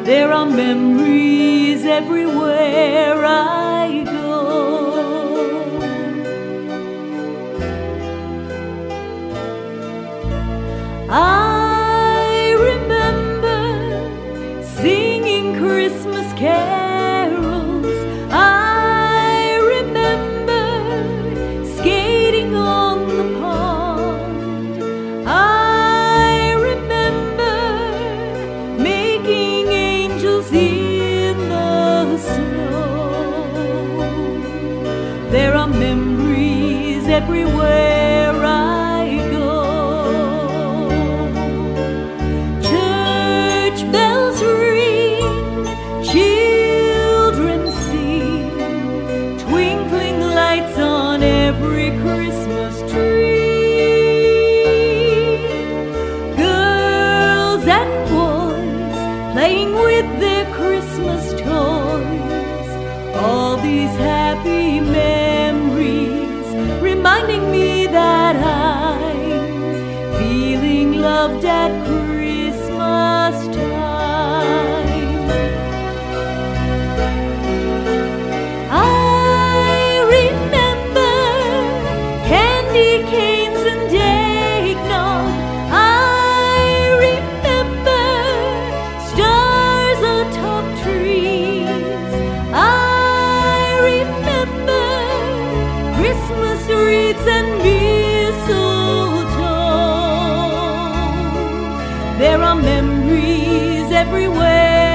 There are memories everywhere I go. I remember singing Christmas carols. I remember skating on the pond. I remember making angels in the snow. There are memories everywhere I go. Church bells ring, children sing, twinkling lights on every Christmas tree. Girls and boys playing with their Christmas toys. All these happy memories reminding me that I'm feeling loved at Christmas time. I remember candy canes and eggnog. I remember stars atop trees. I remember Christmas wreaths and mistletoe. There are memories everywhere